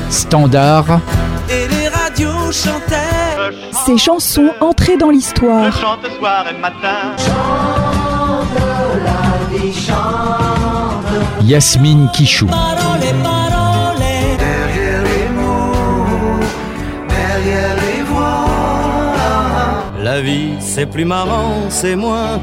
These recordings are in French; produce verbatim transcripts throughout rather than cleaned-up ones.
standard. Et les radios chantaient ces chansons entrées dans l'histoire. Je chante soir et matin. Chante la vie, chante. Yasmine Quichou. Parole, parole. Derrière les mots, derrière les voix. La vie c'est plus marrant, c'est moins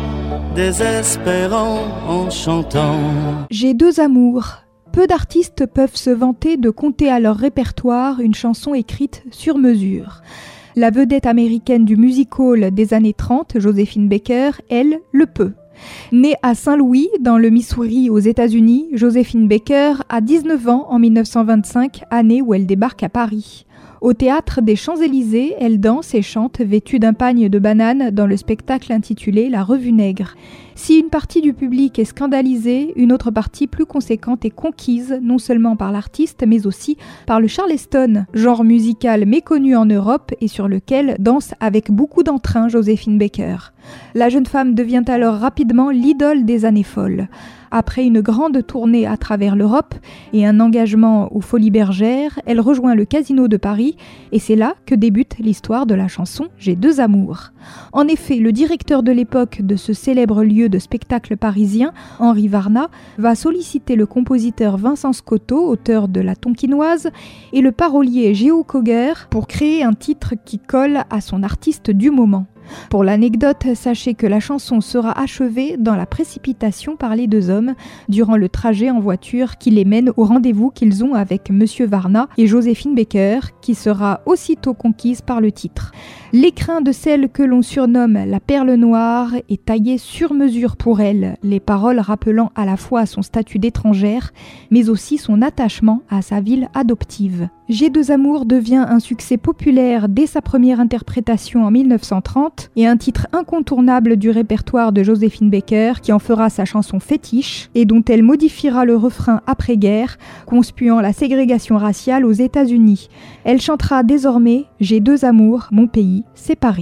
désespérant en chantant. J'ai deux amours. Peu d'artistes peuvent se vanter de compter à leur répertoire une chanson écrite sur mesure. La vedette américaine du music-hall des années trente, Joséphine Baker, elle, le peut. Née à Saint-Louis, dans le Missouri aux États-Unis, Joséphine Baker a dix-neuf ans en mille neuf cent vingt-cinq, année où elle débarque à Paris. Au théâtre des Champs-Élysées, elle danse et chante vêtue d'un pagne de banane dans le spectacle intitulé La Revue Nègre. Si une partie du public est scandalisée, une autre partie plus conséquente est conquise, non seulement par l'artiste, mais aussi par le charleston, genre musical méconnu en Europe et sur lequel danse avec beaucoup d'entrain Joséphine Baker. La jeune femme devient alors rapidement l'idole des années folles. Après une grande tournée à travers l'Europe et un engagement aux Folies Bergères, elle rejoint le Casino de Paris et c'est là que débute l'histoire de la chanson « J'ai deux amours ». En effet, le directeur de l'époque de ce célèbre lieu de spectacle parisien, Henri Varna, va solliciter le compositeur Vincent Scotto, auteur de La Tonkinoise, et le parolier Géo Coger pour créer un titre qui colle à son artiste du moment. Pour l'anecdote, sachez que la chanson sera achevée dans la précipitation par les deux hommes durant le trajet en voiture qui les mène au rendez-vous qu'ils ont avec Monsieur Varna et Joséphine Baker, qui sera aussitôt conquise par le titre. L'écrin de celle que l'on surnomme la perle noire est taillé sur mesure pour elle, les paroles rappelant à la fois son statut d'étrangère, mais aussi son attachement à sa ville adoptive. J'ai deux amours devient un succès populaire dès sa première interprétation en mille neuf cent trente et un titre incontournable du répertoire de Joséphine Baker qui en fera sa chanson fétiche et dont elle modifiera le refrain après-guerre, conspuant la ségrégation raciale aux États-Unis. Elle chantera désormais « J'ai deux amours, mon pays, c'est Paris ».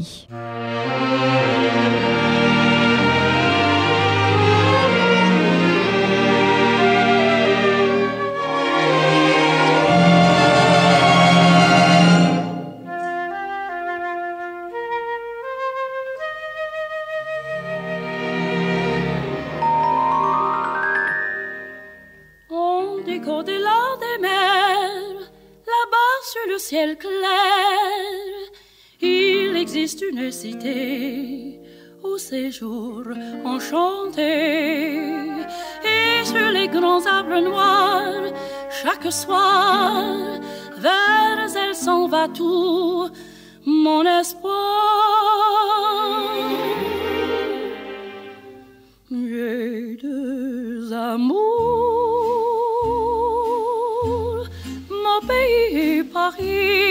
Au-delà des mers, là-bas sur le ciel clair, il existe une cité au séjour enchanté. Et sur les grands arbres noirs, chaque soir, vers elle s'en va tout mon espoir. J'ai deux amours, mon pays Paris,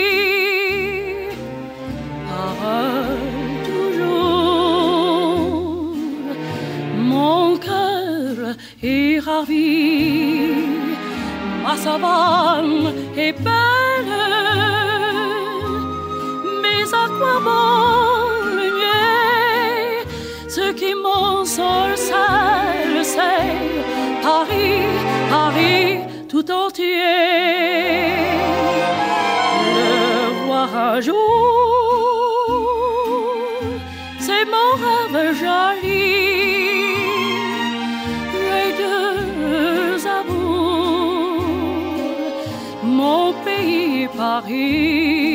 pareil toujours, mon cœur est ravi, ma savane est belle, mais à quoi bon le nier, ce qui m'ensorcelle, c'est Paris, Paris tout entier. Le voir un jour, c'est mon rêve joli. Les deux amours, mon pays Paris.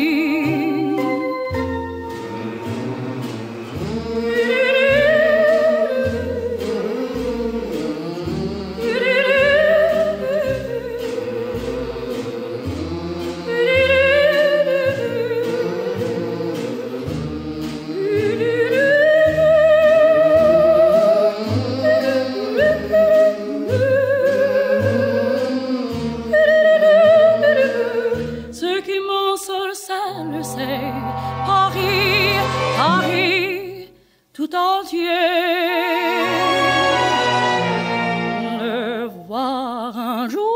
Tout entier, le voir un jour,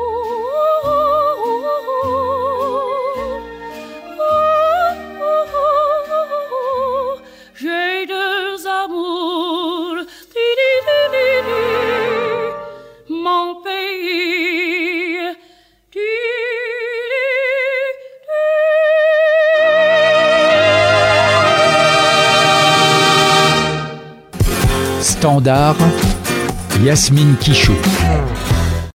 oh, oh, oh, j'ai deux amours, di, di, di, di, di, mon pays, di, di, Standard, Yasmine Quichou.